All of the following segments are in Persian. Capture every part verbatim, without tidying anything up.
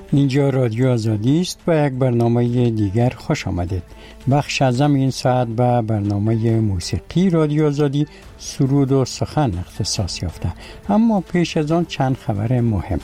اینجا رادیو آزادی است و یک برنامه دیگر خوش آمدید. بخش ازم این ساعت به برنامه موسیقی رادیو آزادی سرود و سخن اختصاص یافته. اما پیش از آن چند خبر مهم.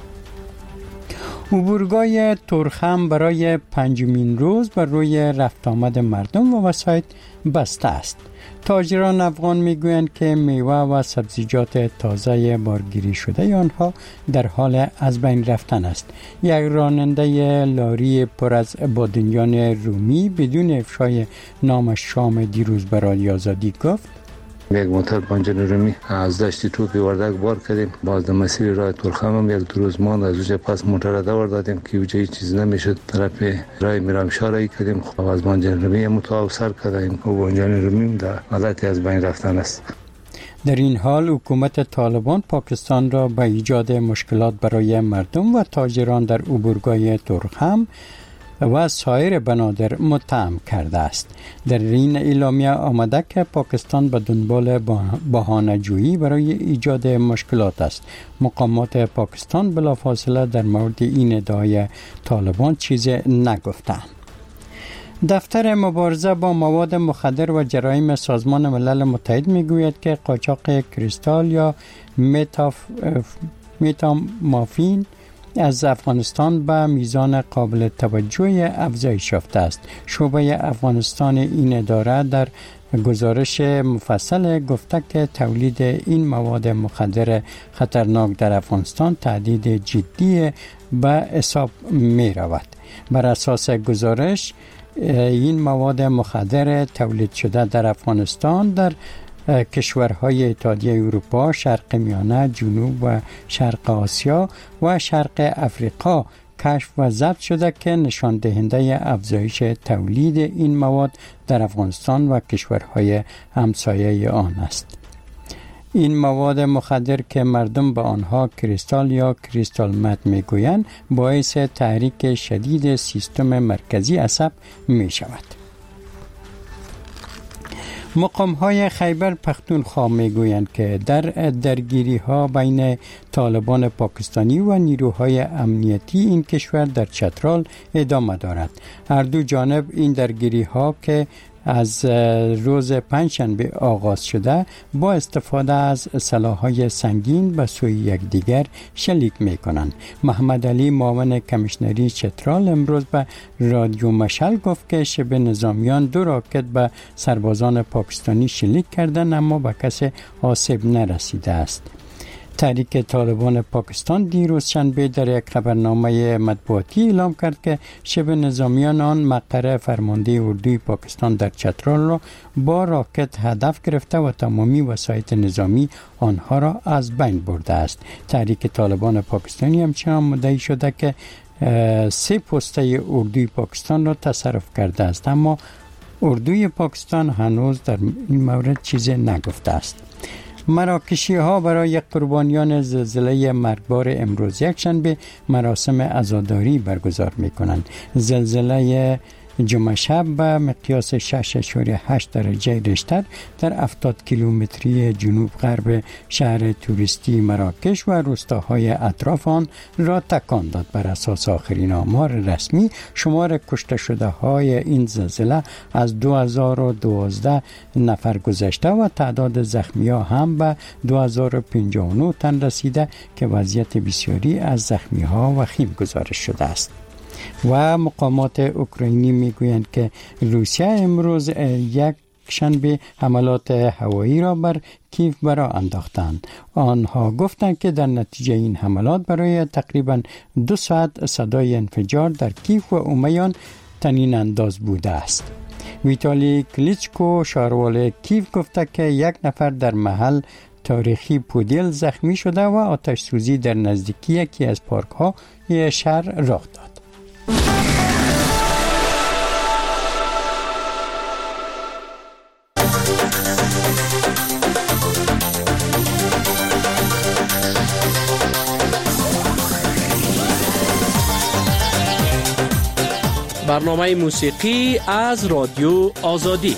عبورگاه تورخم برای پنجمین روز بر روی رفت آمد مردم و وسایط بسته است. تاجران افغان میگویند که میوه و سبزیجات تازه بارگیری شده آنها در حال از بین رفتن است. یک راننده لاری پر از بادنجان رومی بدون افشای نام شام دیروز بر رادیو آزادی گفت: یک موتر بانجان رومی از دشت توپی وردک بار کردیم. باز در مسیر راه تورخم هم یک دو روز ماند، از اونجا پس موتر را دور دادیم که اونجا هیچ چیز نمیشد. طرف راه میرامشاه رایی کردیم. خب از بانجان رومی متواب سر کردیم و بانجان رومی در حالتی از بین رفتن است. در این حال حکومت طالبان پاکستان را به ایجاد مشکلات برای مردم و تاجران در عبورگاه تورخم و سایر بنادر متهم کرده است. در این اعلامیه آمده که پاکستان به دنبال بهانه‌جویی برای ایجاد مشکلات است. مقامات پاکستان بلافاصله در مورد این ادعای طالبان چیزی نگفتند. دفتر مبارزه با مواد مخدر و جرایم سازمان ملل متحد میگوید که قاچاق کریستال یا متاف متامافین از افغانستان به میزان قابل توجه افزایش یافته است. شعبه افغانستان این اداره در گزارش مفصل گفته که تولید این مواد مخدر خطرناک در افغانستان تهدید جدی به حساب می رود. بر اساس گزارش این مواد مخدر تولید شده در افغانستان در کشورهای اتحادیه اروپا، شرق میانه، جنوب و شرق آسیا و شرق افریقا کشف و ضبط شده که نشان دهنده افزایش تولید این مواد در افغانستان و کشورهای همسایه آن است. این مواد مخدر که مردم به آنها کریستال یا کریستال مت میگویند باعث تحریک شدید سیستم مرکزی عصب می شود. مقام‌های خیبر پختونخوا میگویند که در درگیری‌ها بین طالبان پاکستانی و نیروهای امنیتی این کشور در چترال ادامه دارد. هر دو جانب این درگیری‌ها که از روز پنجشنبه آغاز شده با استفاده از سلاح‌های سنگین به سوی یکدیگر شلیک می‌کنند. محمد علی معاون کمیشنری چترال امروز به رادیو مشعل گفت که شبه نظامیان دو راکت به سربازان پاکستانی شلیک کردند اما به کسی آسیب نرسیده است. تحریک طالبان پاکستان دیروز شنبه در یک خبرنامه مطبوعاتی اعلام کرد که شبه نظامیان آن مقر فرمانده اردوی پاکستان در چترال را با راکت هدف گرفته و تمامی وسایط نظامی آنها را از بین برده است. تحریک طالبان پاکستانی همچنان مدعی شده که سه پسته اردوی پاکستان را تصرف کرده است، اما اردوی پاکستان هنوز در این مورد چیزی نگفته است. مراکشی ها برای قربانیان زلزله مرگبار امروز یکشنبه مراسم عزاداری برگزار می کنند. زلزله جمعه شب به مقیاس شش اشاره هشت درجه ریشتر در هفتاد کیلومتری جنوب غرب شهر توریستی مراکش و روستاهای اطراف آن را تکان داد. بر اساس آخرین آمار رسمی شمار کشته شده های این زلزله از دو هزار و دوازده نفر گذشته و تعداد زخمی ها هم به دو هزار و پنجاه و نه تن رسیده که وضعیت بسیاری از زخمی ها وخیم گزارش شده است. و مقامات اوکراینی میگویند که روسیه امروز یک شنبه حملات هوایی را بر کیف برا انداختند. آنها گفتند که در نتیجه این حملات برای تقریبا دو ساعت صدای انفجار در کیف و اومیان طنین انداز بوده است. ویتالی کلیچکو شهروال کیف گفته که یک نفر در محل تاریخی پودیل زخمی شده و آتش سوزی در نزدیکی یکی از پارک ها شهر رخ داد. برنامه موسیقی از رادیو آزادی.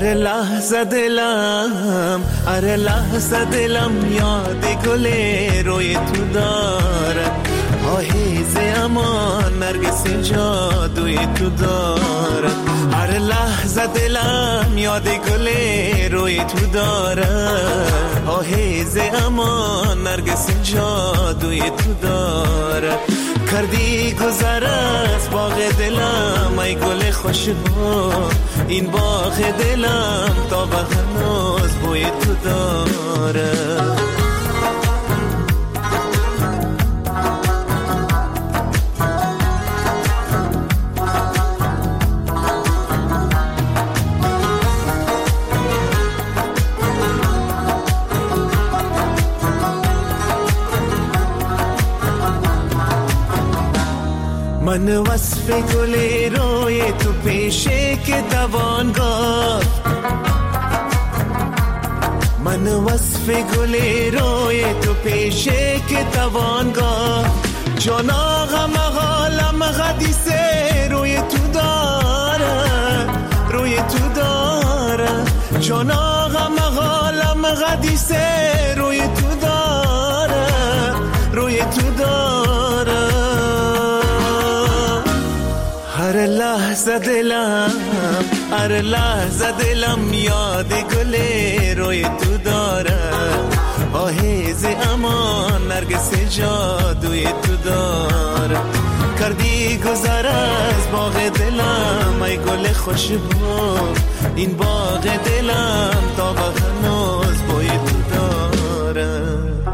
هر لحظه دلم هر لحظه دلم یاد گل روی تو دارد، آهیز امان نرگس جادوی تو دارد. هر لحظه دلم یاد گل روی تو دارد، آهیز امان نرگس جادوی تو دارد. کردی گذر از باغ دلم ای گل خوشبو، این باغ دلم تا به هنوز بوی تو دارد. من وصف گل روی تو پیشه که دوان گفت، من وصف گل روی تو پیشه که دوان گفت. جان آقا مغالم غدیسه روی تو داره، روی تو داره. جان آقا مغالم غدیسه روی تو داره، روی تو داره. هر لحظه دلم هر لحظه دلم یاد گل روی تو داره، آهیز امان نرگس جادوی تو داره. کردی گذر از باغ دلم ای گل خوشبو، این باغ دلم تا به هنوز بوی تو داره.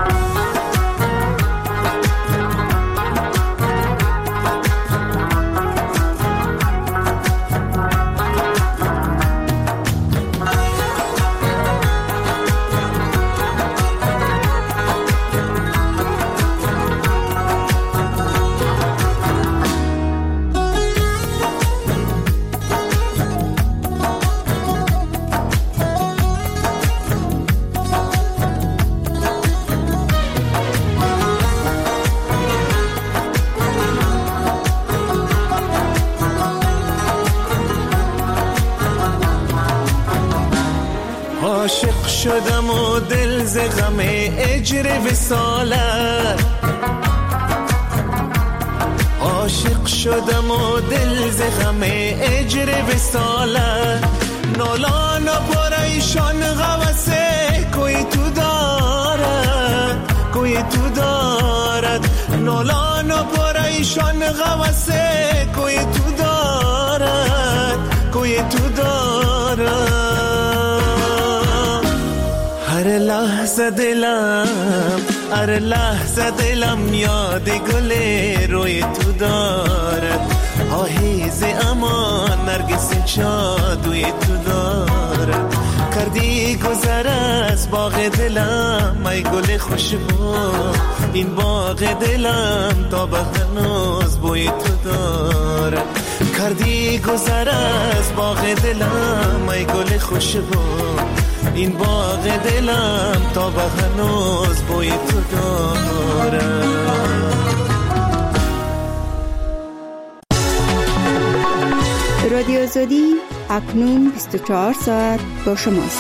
عاشق شدم و دل ز غم اجر وصالت، عاشق شدم و دل ز غم اجر وصالت. نالان و پریشان غوثه کوی تو دارد، کوی تو دارد. نالان و پریشان غوثه کوی تو دارد، کوی تو دارد. هر لحظه دلم هر لحظه دلم یاد گل روی تو دارد، آهیز امان نرگس جادوی تو دارد. کردی گذر از باغ دلم ای گل خوشبو، این باغ دلم تا به هنوز بوی تو دارد. کردی گذر از باغ دلم ای گل خوشبو، این باغ دلم تا به هنوز بوی تو داره. رادیو آزادی اکنون بیست و چهار ساعت با شماست.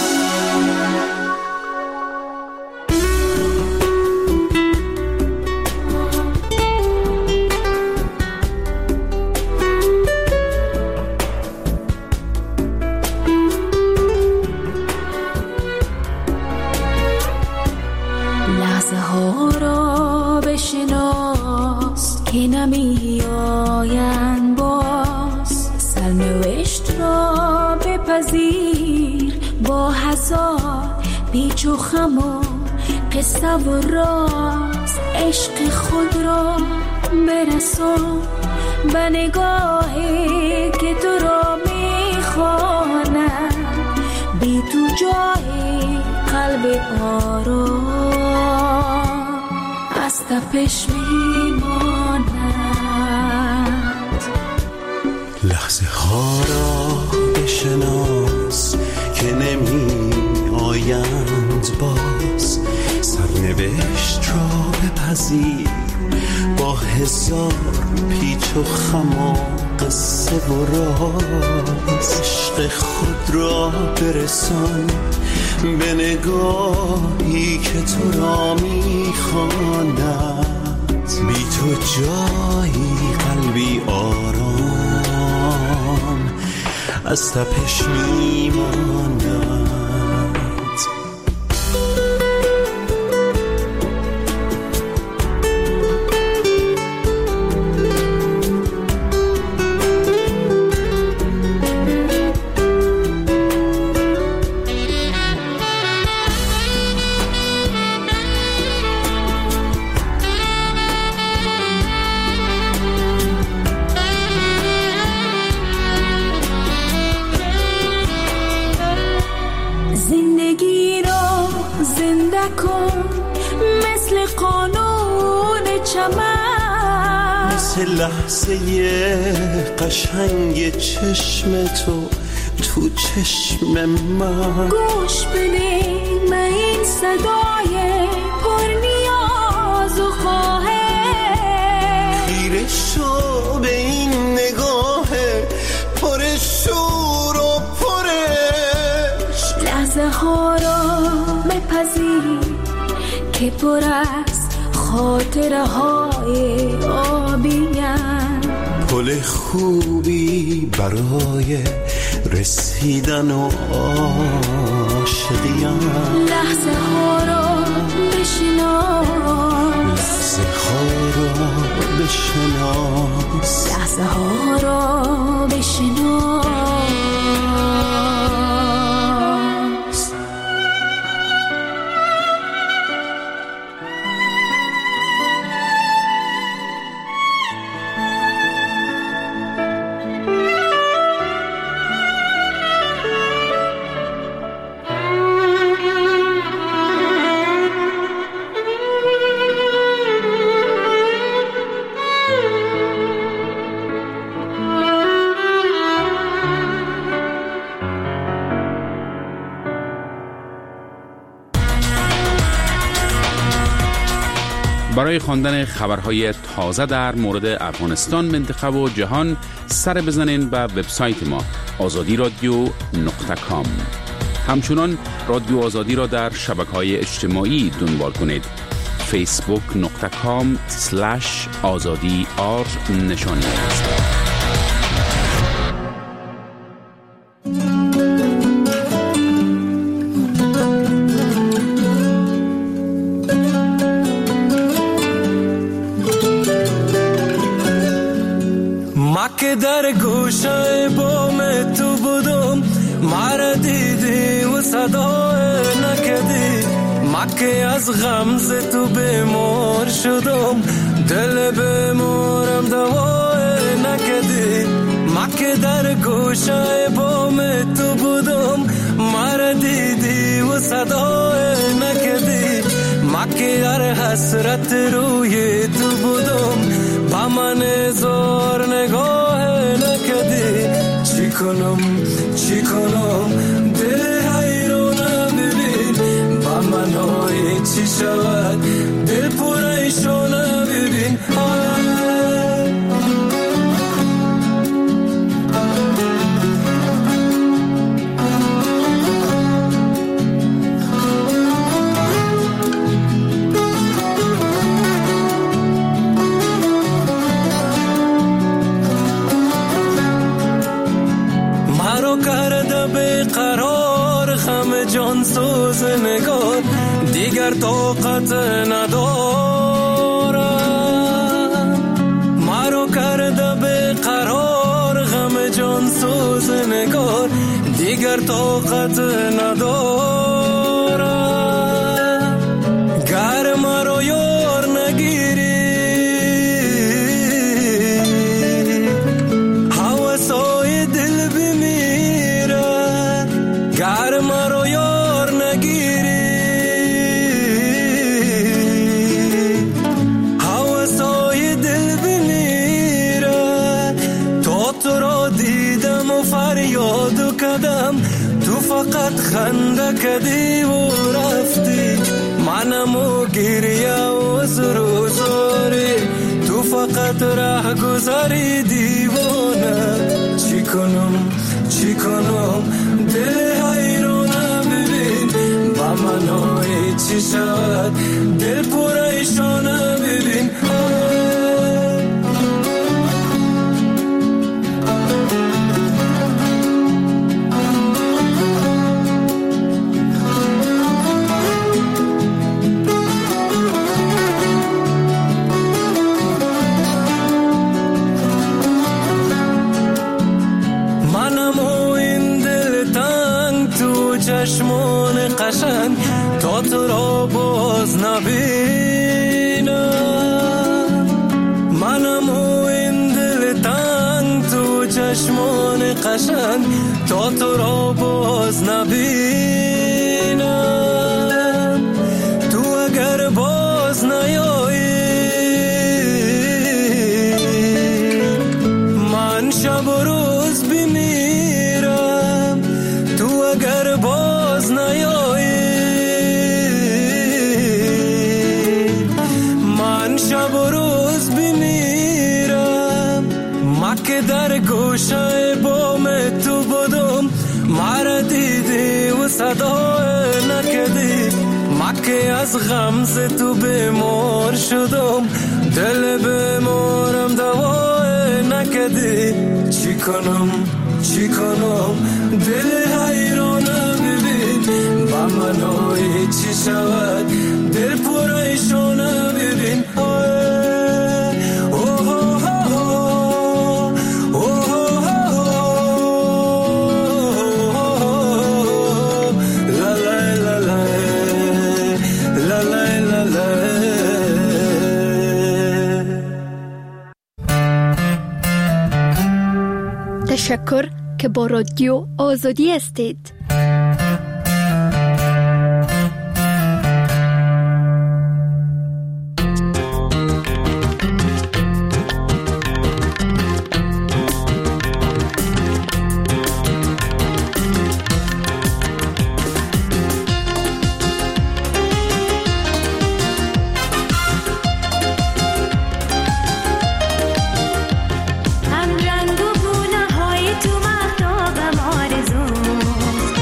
پیچ و خم و قصه و راست، عشق خود را برسان به نگاهی که تو را میخواند. بی تو جای قلب آرام از تپش میماند. لحظه ها را بشناس که نمی آیند باز، سرنوشت را بپذیر با هزار پیچ و خم و قصه و راز، عشق خود را برسان به نگاهی که تو را میخواند. بی تو جایی قلبی آرام از تپش میماند. لحظه قشنگ چشم تو تو چشم من، گوش بده من این صدای پر نیاز و خواهش، خیره شو به این نگاه پر شور و پرش. لحظه ها را بپذیر که پر از خاطره های آبیم، پل خوبی برای رسیدن و عاشقیم. لحظه ها را بشناس، لحظه ها را بشناس، لحظه ها را بشناس. برای خواندن خبرهای تازه در مورد افغانستان، منطقه و جهان سر بزنین به وبسایت ما آزادی رادیو نقطه کام. همچنان رادیو آزادی را در شبکه‌های اجتماعی دنبال کنید. فیسبوک نقطه کام سلش آزادی آر نشانی است. که در گوشه بام تو بودم، مرا دیدی و صدا نکدی. من که از غمز تو بیمار شدم، دل بیمارم دوا نکدی. من که در گوشه بام تو بودم، مرا دیدی و صدا نکدی. من که در حسرت روی تو بودم، با من زار نگاه نکدی. چی کنم چی کنم دل حیرانم، ببین با من های چی شود دل پریشانم، ببین جان سوز نگار، دیگر طاقت ندارم. مرا کرده به قرار غم جان سوز نگار، دیگر طاقت ندارم. گر مرا یار نگیری، هوسای دل بمیره. گر مرا تو فقط خنده کدی و رفتی، منمو گریه و زر و زاری. تو فقط ره گذاری دیوانه. چی کنم چی کنم دل حیرانه ببین با منای چی شد دل پریشانه ببین. چشمان قشنگ تا تو را باز نبینم. منم و این دل تنگ تو چشمان قشنگ تا تو را باز نبینم. تو اگر باز نیایی من شب و روز بمیرم. تو اگر باز نیایی من شب و روز بمیرم. ما که در گوشه بام تو بودم مرا دیدی و صدا نکدی. ما که از غمز تو بیمار شدم دل بیمارم دوا نکدی. چی کنم چی کنم دل حیرانه ببین با منای چی شود دل پریشانه ببین. تشکر که با رادیو آزادی هستید. هم رنگ و گونه های تو مهتابم آرزوست.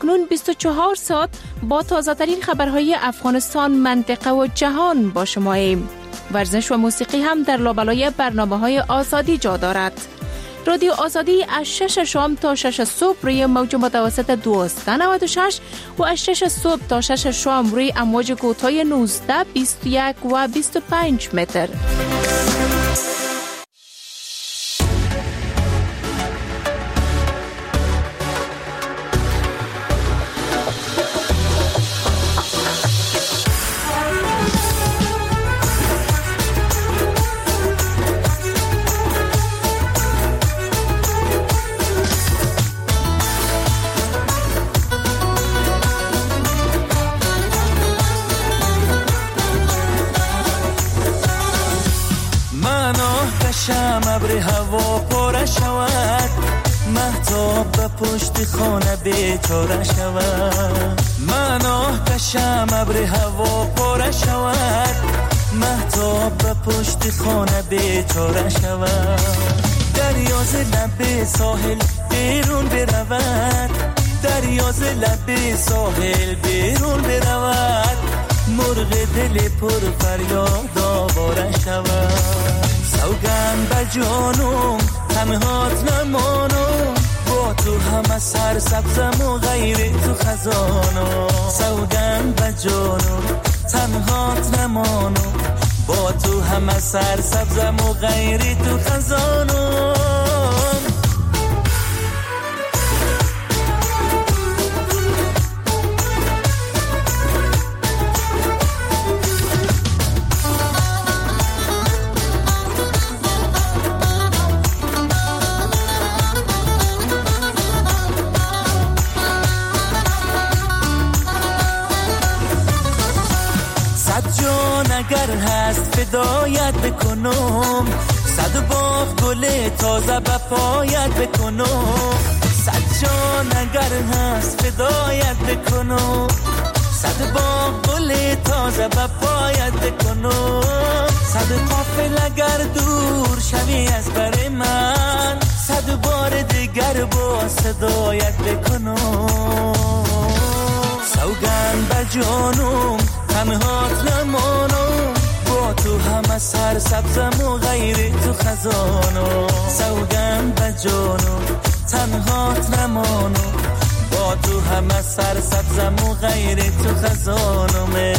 اکنون بیست و چهار ساعت با تازه ترین خبرهای افغانستان، منطقه و جهان با شماییم. ورزش و موسیقی هم در لابلای برنامه‌های آزادی جا دارد. رادیو آزادی از شش شام تا شش صبح روی موج متوسط دویست و نود و شش و از شش صبح تا شش شام روی امواج کوتاه نوزده، بیست و یک و بیست و پنج متر. ابر هوا پاره شود، مهتاب به پشت خانه بیچاره شود. من آه کشم ابر هوا پاره شود، مهتاب به پشت خانه بیچاره شود. دریاز لب ساحل بیرون برود، دریاز لب ساحل بیرون برود. مرغ دل پر فریاد آواره شود. سوگند به جانم تنهات نمانم، با تو همه سر سبزم و غیر تو خزانم. سوگند به جانم تنهات نمانم، با تو همه سر سبزم و غیر تو خزانم. اگر هست فدایت بکنم، صد باغ گل تازه به پایت بکنم. صد جان اگر هست فدایت بکنم، صد باغ گل تازه به پایت بکنم. صد قافل اگر دور شوی از بر من، صد بار دیگر با صدایت بکنم. سوگند به جانم تنهات نمانم، با تو همه سر سبزم و غیر تو خزانم. سوگند به جانم تنهات نمانم، با تو همه سر سبزم و غیر تو خزانم.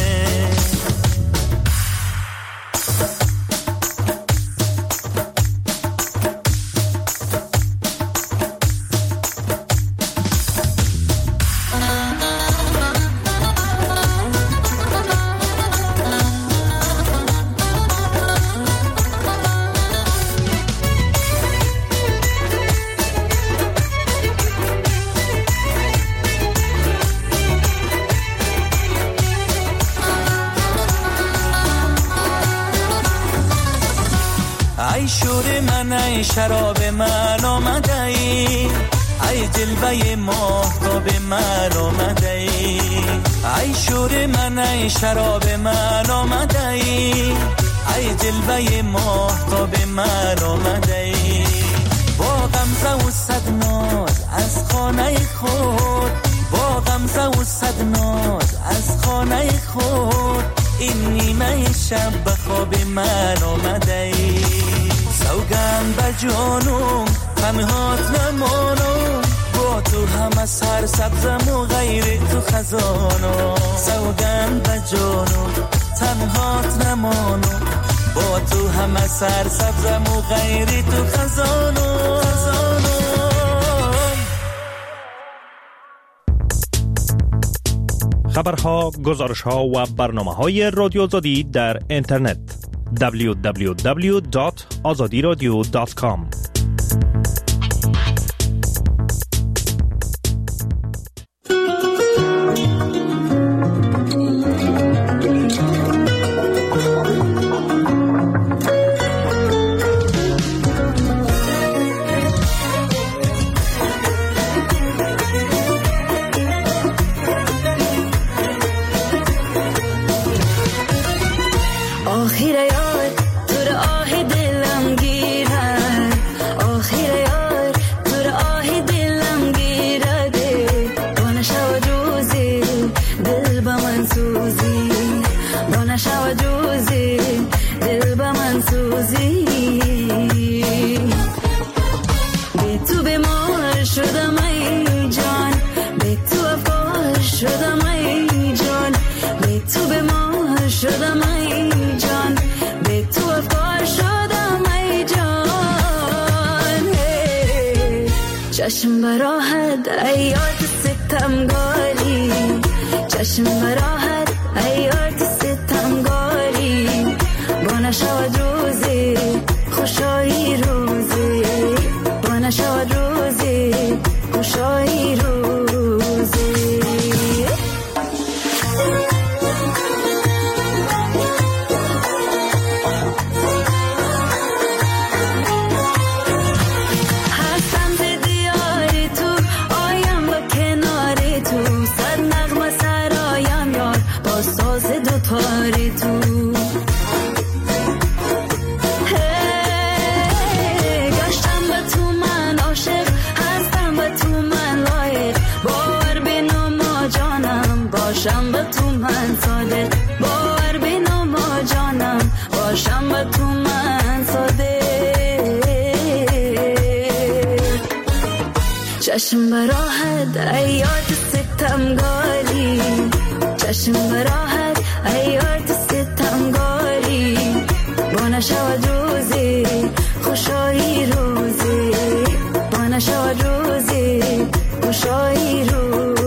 ای شور من ای شراب من آمده ای، ای جلوه ماهتاب من آمده ای. ای شور من ای شراب من آمده ای، ای جلوه ماهتاب من آمده ای. با غمزه و صد ناز از خانه خود، با غمزه و صد ناز از خانه خود. این نیمه شب به خواب من آمده ای. سوگند به جانم تنهات نمانم، با تو همه سر سبزم و غیر تو خزانم. سوگند به جانم تنهات نمانم، با تو همه سر سبزم و غیر تو خزانم. خبرها، گزارشها و برنامه‌های رادیو آزادی در اینترنت دبلیو دبلیو دبلیو دات آزادی رادیو دات کام. آخر یاد تو آه دلم گیرد، آخر چشم براهد ایاد ستمگاری، چشم براهد ایاد ستمگاری، با نشود روزی خوشایی روزی، با نشود روزی خوشایی روزی. باشم به تو من صادق، باور بینم ما جانم، باشم به تو من صادق. چشم براهد ایاد ستمگاری، چشم براهد ایاد ستمگاری، با نشود روزی خوشایی روزی، با نشود روزی خوشایی روزی.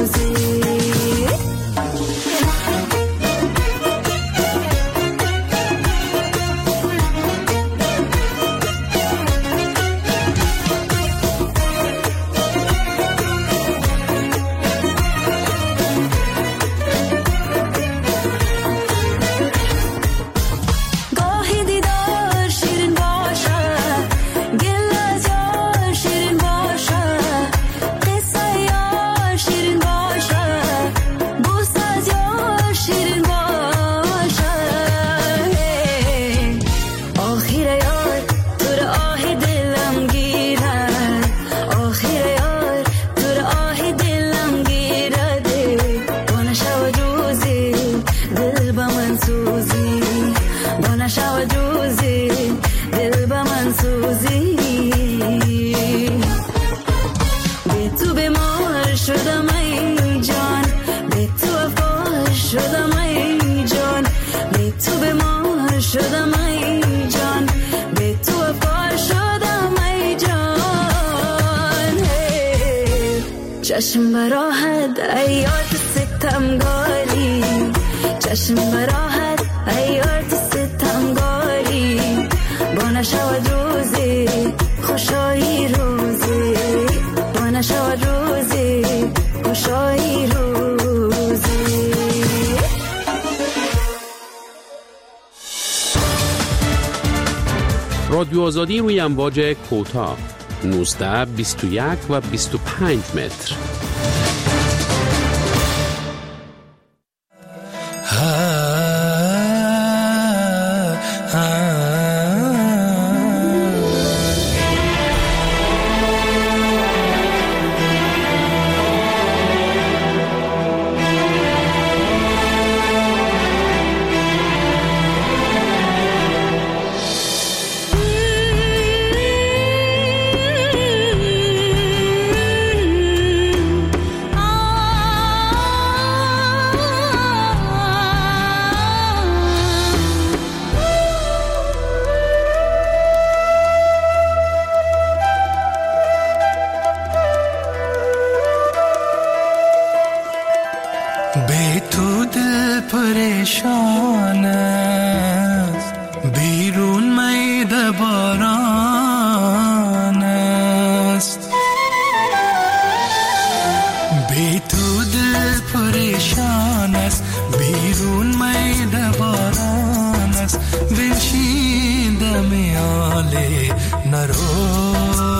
چشم براهد ایاد ستمگاری، چشم براهد ایاد ستمگاری، با نشود روزی خوشایی روزی، با نشود روزی خوشایی روزی. رادیو آزادی روی امواج کوتاه نوزده، بیست و یک و بیست و پنج متر. بی تو دل پریشان است، بیرون میده باران است. بی تو دل پریشان است، بیرون میده باران است. بنشینده میاله نرو،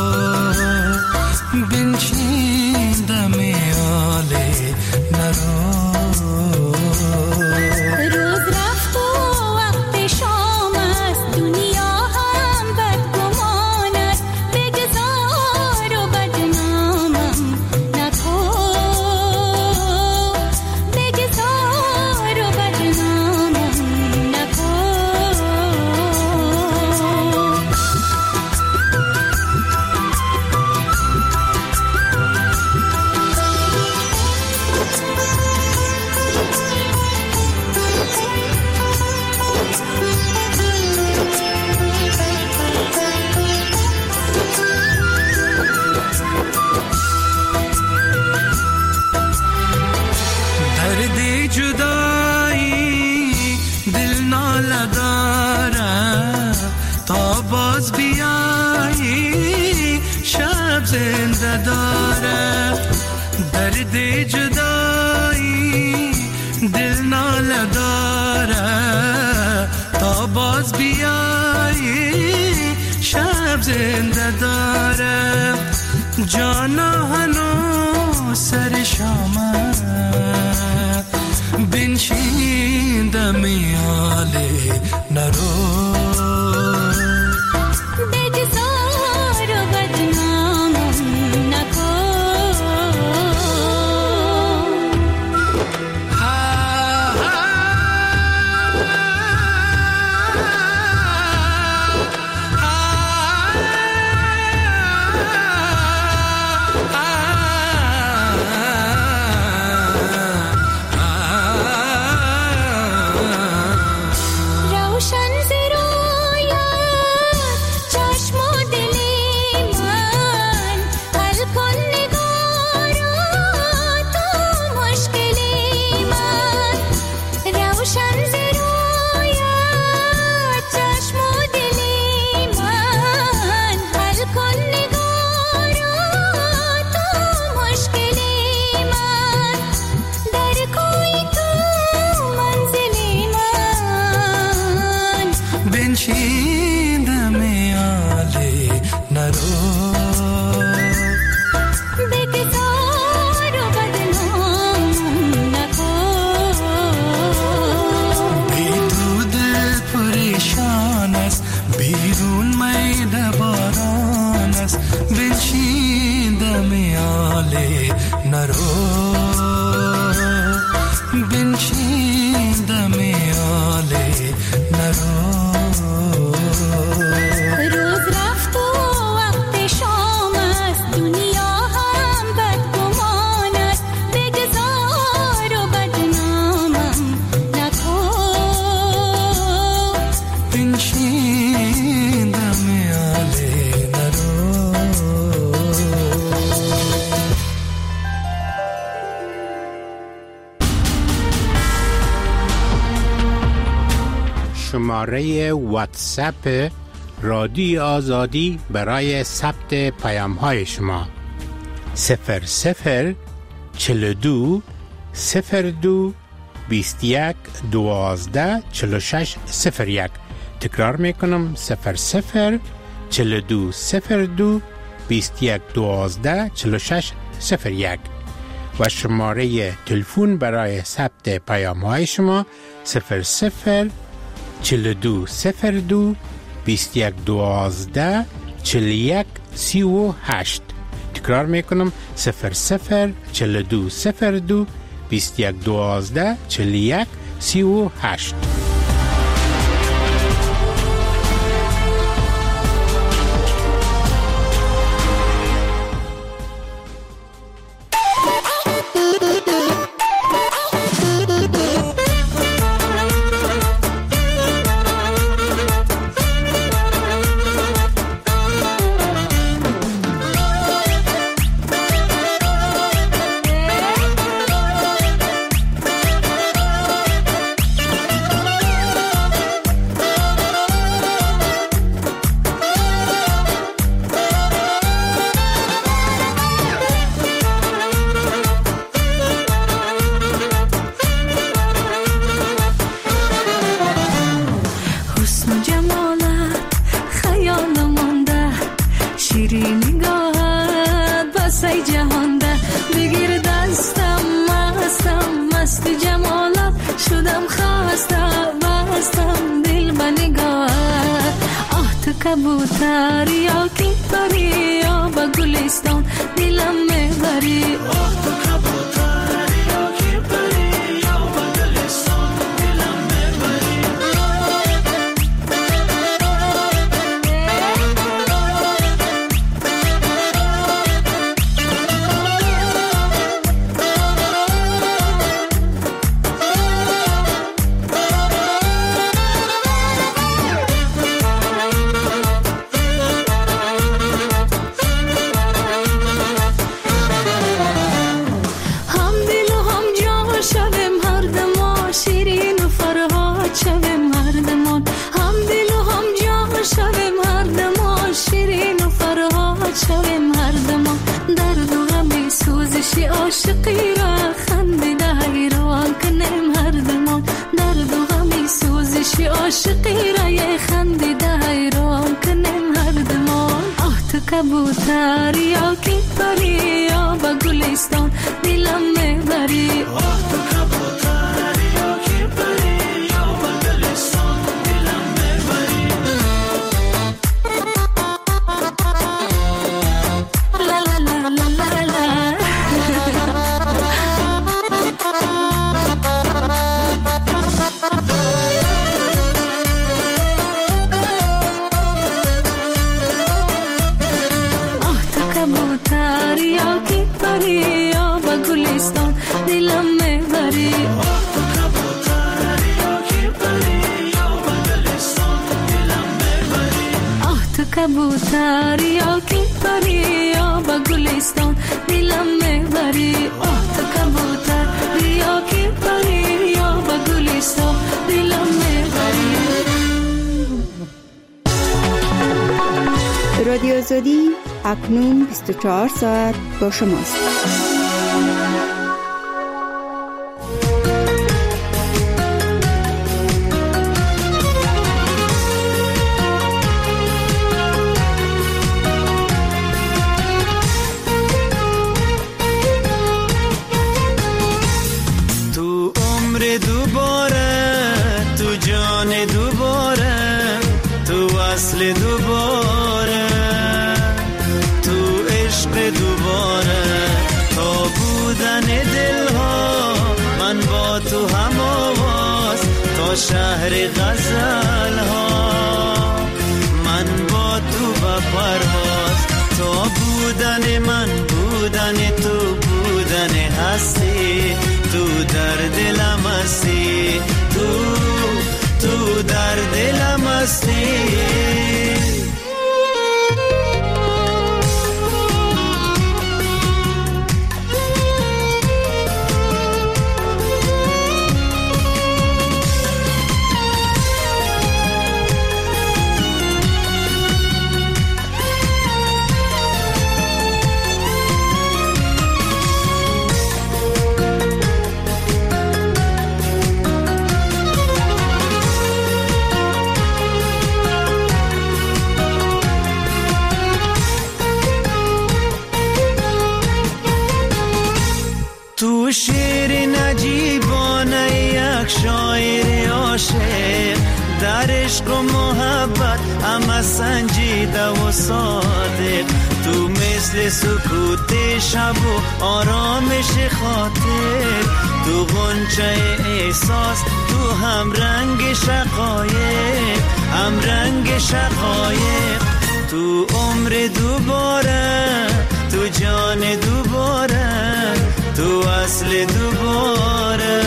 بنشینده میاله نرو. زنده داره، درد جدایی دل ناله داره، تا باز بیایی شب زنده داره، جانا هنو سر شامه بنشین دمی حاله نرو، بگذار و بدنامم نکن. شماره واتساپ رادیو آزادی برای ثبت پیام های شما صفر صفر چهل و دو صفر دو بیست و یک دوازده چهل و شش صفر یک. تکرار میکنم صفر صفر چهل و دو صفر دو بیست و یک دوازده چهل و شش صفر یک و شماره تلفن برای ثبت پیام های شما صفر صفر چهل و دو صفر دو بیست و یک دوازده چهل و یک سی و هشت. تکرار میکنم صفر صفر چهل و دو صفر دو بیست و یک دوازده چهل و یک سی و هشت. کبوتر یا کی پری یا با گلستان دلم میبری آه تو کبوتر یا کی پری یا با گلستان دلم میبری عاشقی را خندیده حیران کنیم هر دمان، درد و غمی سوزش عاشقی را یه خندیده حیران کنیم هر دمان. آه تو کبوتر یا کی پری یا با گلستان دلم میبری، آه تو کبوتر یا کی پری یا با گلستان دلم میبری. لا لا لا لا لا لا یا کی پری یا با گلستان دلم میبری، آه تو کبوتر یا کی پری یا با گلستان دلم میبری، آه تو کبوتر یا کی پری یا با گلستان دلم میبری، آه تو کبوتر یا کی پری یا با گلستان دلم میبری. رادیو آزادی اکنون بیست و چهار ساعت با شماست. تو عمر دوباره، تو جان دوباره، تو اصل دوباره، دوباره تا بودن دلها من با تو هم آواز، تا شهر غزل ها من با تو با پرواز، تا بودن من بودن تو بودن هستی، تو در دلم هستی، تو تو در دلم هستی. تو شعر نجیبانه یک شاعر عاشق، در عشق و محبت همه سنجیده و صادق، تو مثل سکوت شب و آرامش خاطر، تو غنچه احساس، تو هم رنگ شقایق، هم رنگ شقایق، تو عمر دوباره، تو جان دوباره، تو اصل دوباره،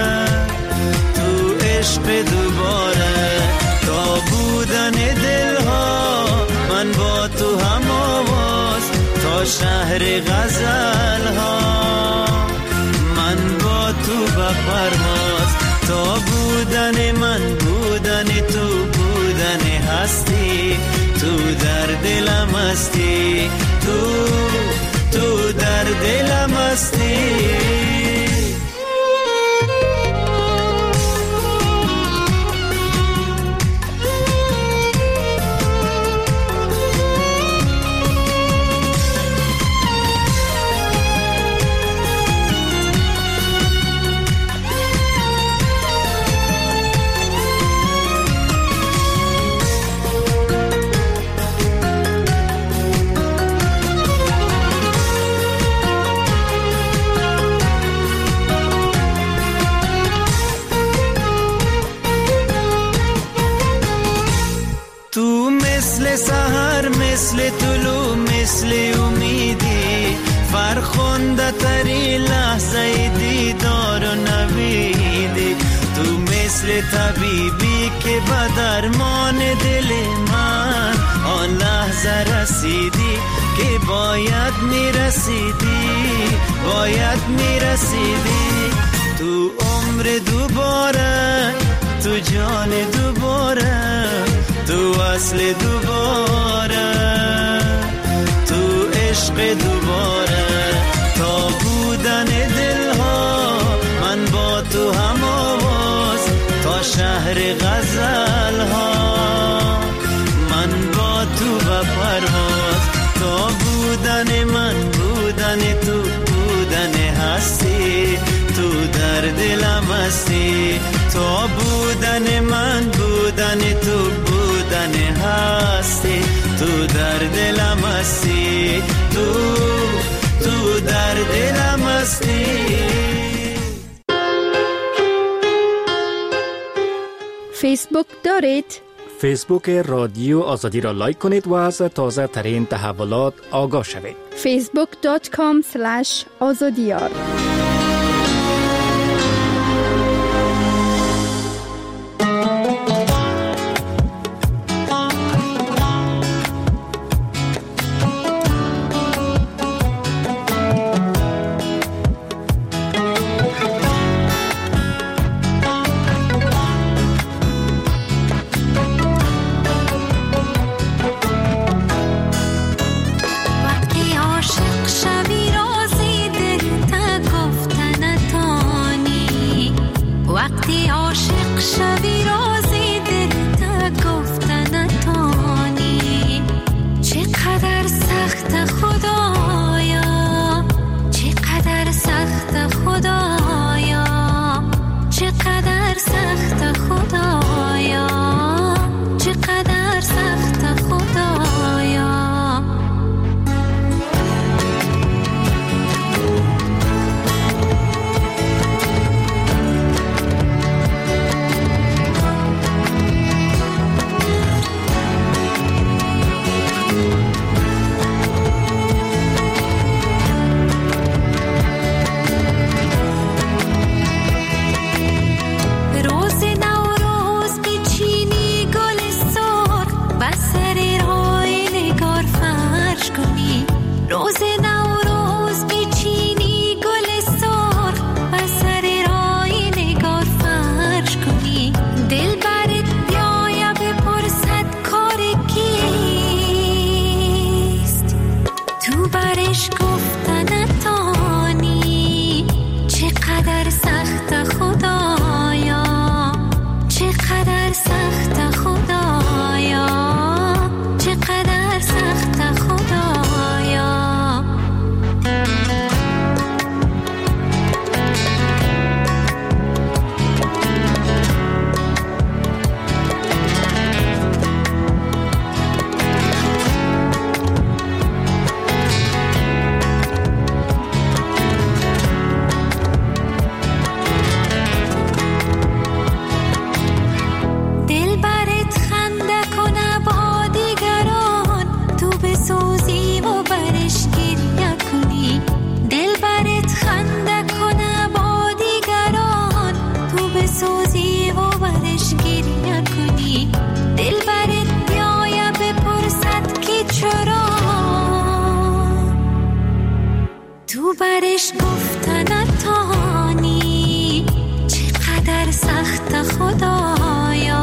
تو عشق دوباره، تا بودن دلها من با تو هم آواز، تا شهر غزل ها من با تو با پرواز، تا بودن من بودن تو بودن هستی، تو در دلم هستی، تو تو در دلم هستی. سحر مثل طلوع مثل امیدی، فرخنده تری لحظه دیدار و نویدی، تو مثل طبیبی که به درمان دل من آن لحظه رسیدی که باید میرسیدی، باید میرسیدی، تو عمر دوباره، تو جان دوباره، تو اصل دوباره، تو عشق دوباره، تا بودن شهر غزل ها، من با تو و پرواز، تا بودن من بودن تو بودن هستی، تو در دلم هستی، تا بودن من بودن تو بودن هستی، تو در دلم هستی، تو تو در دلم هستی. فیسبوک دارید؟ فیسبوک رادیو آزادی را لایک کنید و از تازه ترین تحولات آگاه شوید. فیسبوک دات کام اسلش آزادیار. برش گفتن تانی، چقدر سخت خدایا،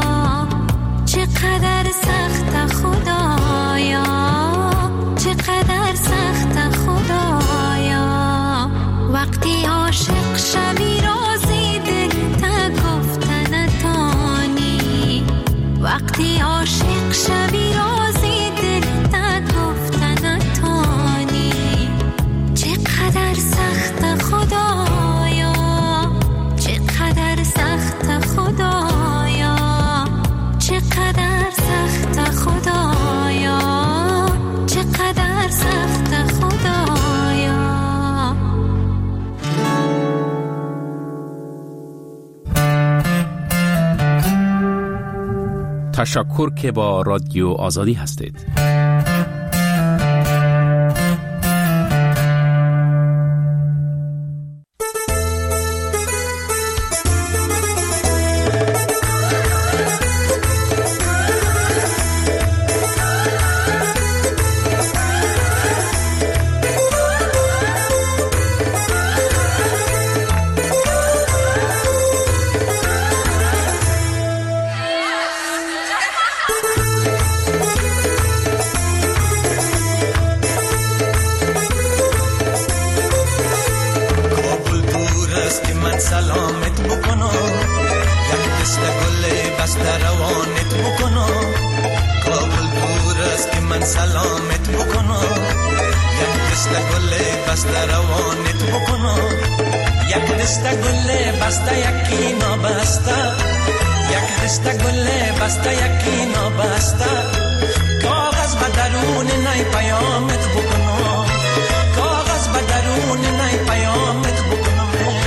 چقدر سخت خدایا، چقدر سخت خدایا. وقتی عاشق شوی رازی دل تا گفتن تانی، وقتی عاشق شوی رازی دل تا گفتن تانی. چقدر سخت خدایا، چقدر سخت خدایا، چقدر سخت خدایا، چقدر سخت خدایا. تشکر که با رادیو آزادی هستید. من سلامت بکنم، یک دست گل بسته روانت بکنم، یک دست گل بسته یکی نابسته، یک دست گل بسته یکی نابسته، کاغذ به درون نی پیامت بکنم، کاغذ به درون نی پیامت بکنم.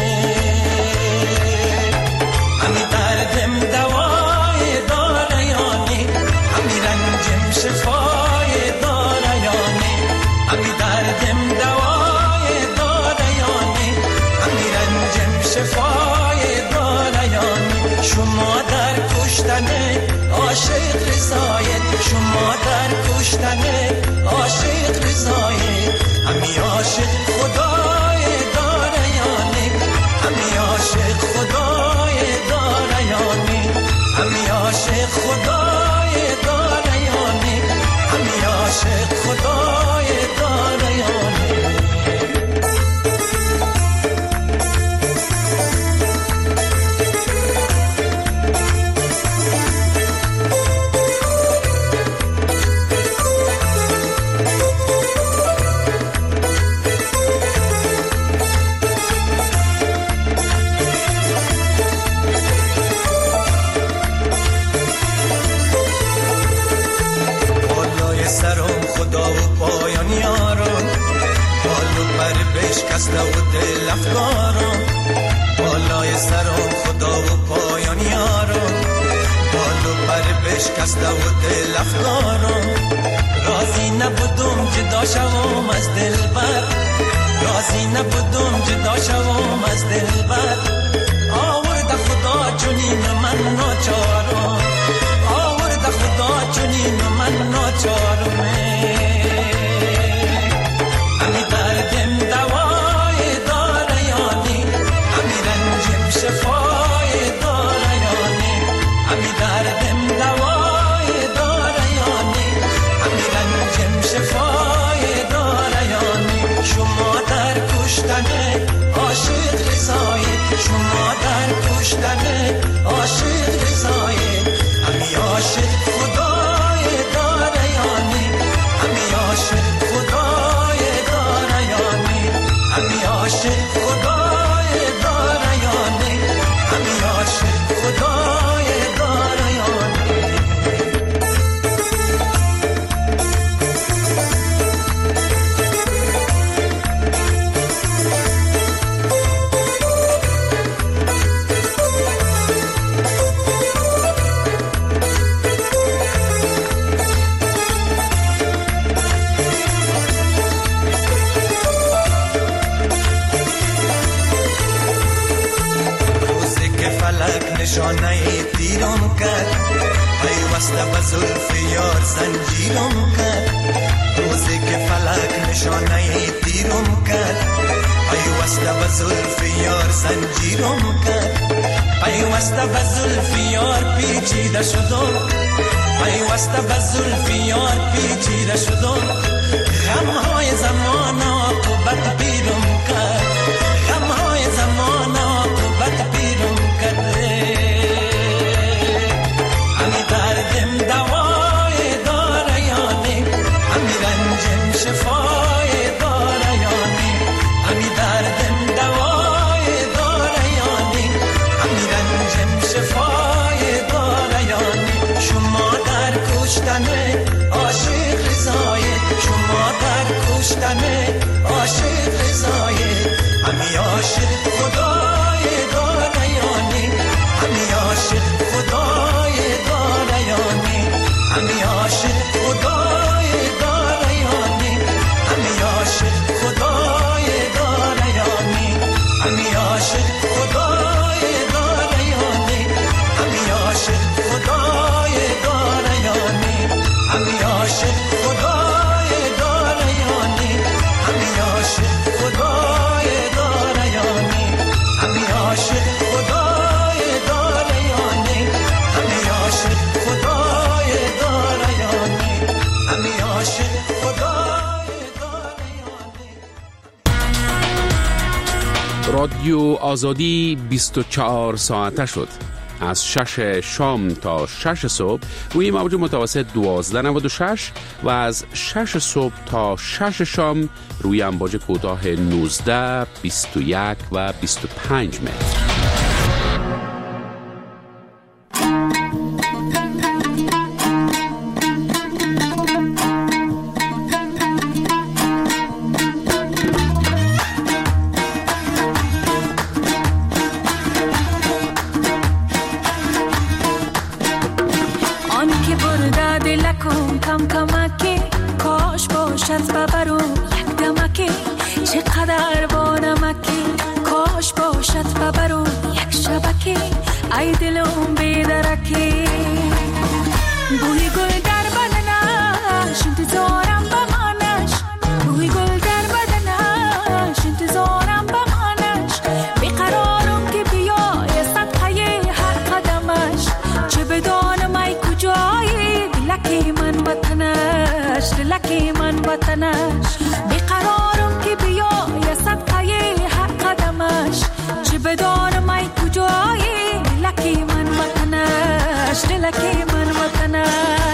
همی دردم دوای داره یانی، همی رنجم شفای داره یانی، همی دردم دوای داره یانی، همی رنجم شفای داره یانی. شما در کشتن عاشق رضایت، شما در کشتن عاشق رضایت، همی عاشق خدای داره یانی، همی عاشق خدای داره یانی، همی عاشق خدای داره یانی، همی عاشق خدای داره یانی. خدا و پایان یارم، بالو پر بشکسته و دل افکارم، بالای سرم خدا و پایان یارم، بالو پر بشکسته و دل افکارم. راضی نبودم جدا شوم از دلبر، راضی نبودم جدا شوم از دلبر، آورد خدا چنین من ناچارم، آورد خدا چنین من ناچارم. همی دردم دوای داره یانی، همی رنجم شفای داره یانی، همی دردم دوای داره یانی، همی رنجم شفای داره یانی. شما در کشتن عاشق رضایت، شما در کشتن عاشق رضایت، همی عاشق خدای داره یانی، همی عاشق خدای داره یانی، همی عاشق خدای داره یانی، همی عاشق خدای داره یانی. نشانه تیرم کرد، پیوسته به زلف یار زنجیرم کرد، روزی که فلک نشانه تیرم کرد، پیوسته به زلف یار زنجیرم کرد، پیوسته به زلف یار پیچیده شدم، پیوسته به زلف یار پیچیده شدم. غمهای زمان عاقبت پیرم کرد، غمهای زمان عاقبت پیرم کرد. همی دردم دوای داره یانی، همی رنجم شفای داره یانی، همی دردم دوای داره یانی، همی رنجم شفای داره یانی. شما در کشتن عاشق رضایت، شما در کشتن عاشق رضایت، همی عاشق خدای داره یانی، همی عاشق خدای داره یانی، همی عاشق خدای داره یانی، همی عاشق خدای داره یانی، همی عاشق خدای داره یانی، همی عاشق خدای داره یانی، همی عاشق خدای داره یانی، همی عاشق خدای داره یانی، همی عاشق خدای داره یانی، همی عاشق خدای داره یانی، همی عاشق خدای داره یانی. رادیو آزادی بیست و چهار ساعته شد. از شش شام تا شش صبح روی موج متوسط دوازده نود و شش و از شش صبح تا شش شام روی امواج کوتاه نوزده، بیست و یک و بیست و پنج متر. چقدر با نمکی کاش باشد و برو یک شبکی ای دلم بیدرکی بوی گل در بدنش انتظارم بمانش بوی گل در بدنش انتظارم بمانش بیقرارم که بیای صدقه هر قدمش چه بدانم ای کجایی دلکی من وطنش دلکی من وطنش بیقرارم که بیای صدقه هر قدمش چه بدانم ای کجایی دلکی من وطنش دلکی من وطنش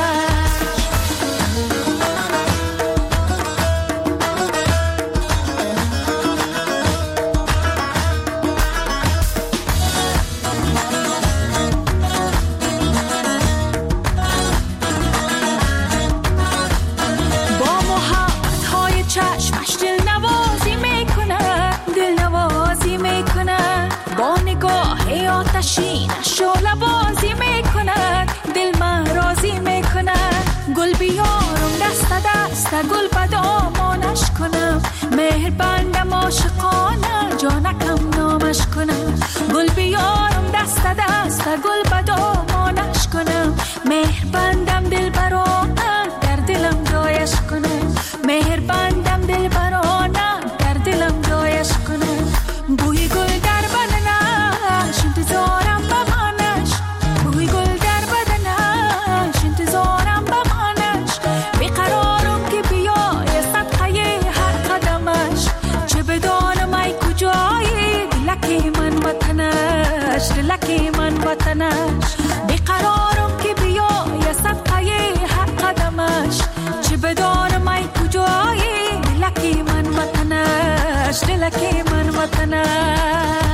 شعله بازی میکنه دل من راضی میکنه گل بیارم دست دست گل بدامانش کنم مهر بندم عاشقانه جانکم نامش کنم گل بیارم دست دست گل بدامانش کنم مهر بندم دل برانه در دلم جایش کنم مهر بندم دل برانه در دلم جایش کنم بوی گل در بدنش انتظارم بمانش بوی گل در بدنش انتظارم بمانش بیقرارم که بیای صدقه هر قدمش چه بدانم ای کجایی دلکی من وطنش دلکی من وطنش بیقرارم که بیای صدقه هر قدمش چه بدانم ای کجایی دلکی من وطنش دلکی من وطنش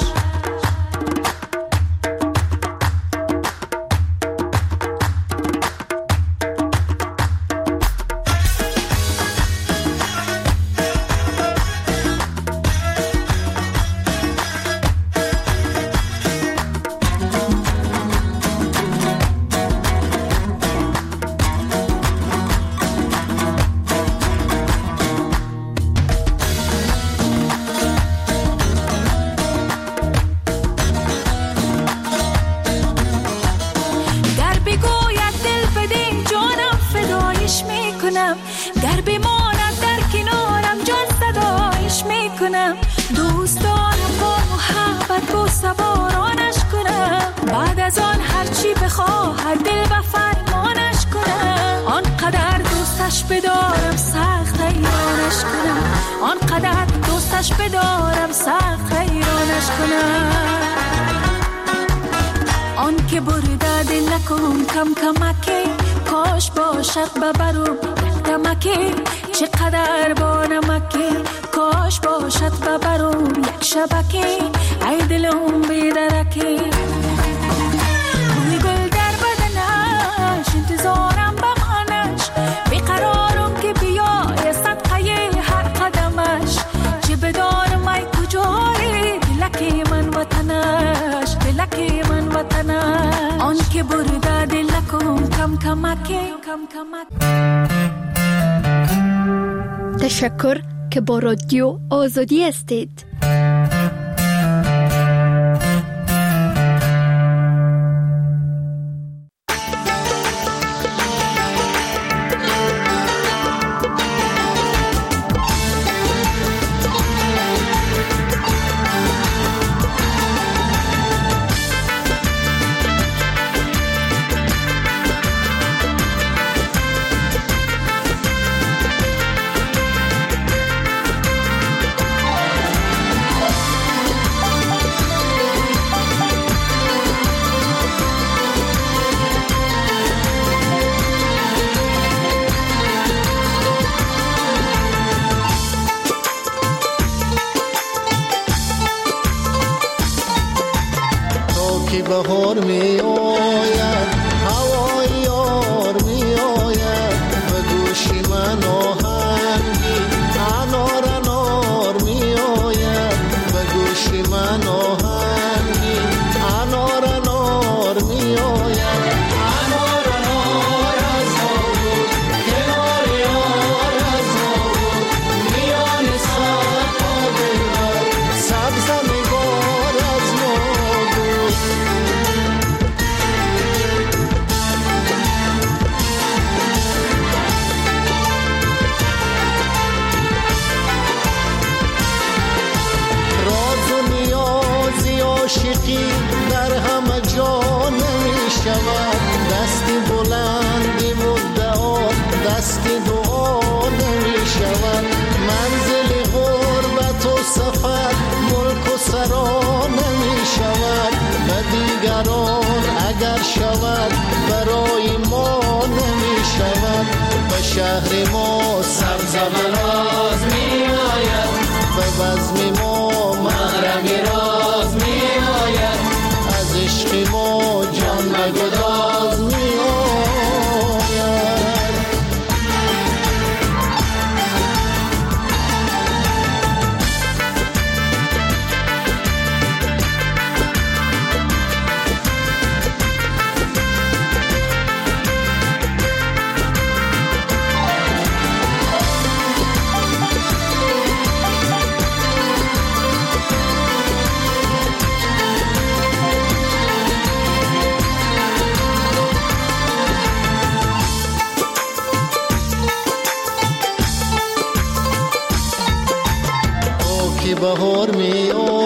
در بماند در کنارم جان صدایش میکنم دوست دارم با محبت با سوارانش کنم بعد از آن هرچی بخواهد دل و فرمانش کنم آنقدر دوستش بدارم سخت حیرانش کنم آنقدر دوستش بدارم سخت حیرانش کنم آن که برده دل نکن کم کمکی کاش باشد ببرم دمکی چقدر با نمکی کاش باشد ببرم یک شبکی ای دلم بیدرکی بوی گل در بدنش انتظارم بمانش بیقرارم که بیای صدقه هر قدمش چه بدانم ای کجایی دلکی من وطنش دلکی من وطنش آن که برده دل نکن کم کمکی کم کمکی تشکر که با رادیو آزادی هستید. بهار می آید هوای یار می آید به گوشی من آهنگی انار انار می آید به گوشی من آهنگی انار انار می آید انار انار از ما بود کنار یار از ما بود میان صد پا دلبر سبز نگار از ما بود راز و نیازی عاشقی در همه جا نمی شود دستی بلندی مدعا دستی دعا نمی شود منزل غربت و سفر ملک و سرا نمی شود و دیگران اگر شود برای ما نمی شود به شهر ما سرزبراز می آید به بزم ما محرمی راز می آید از عشق ما جان بگداز می آید بهار می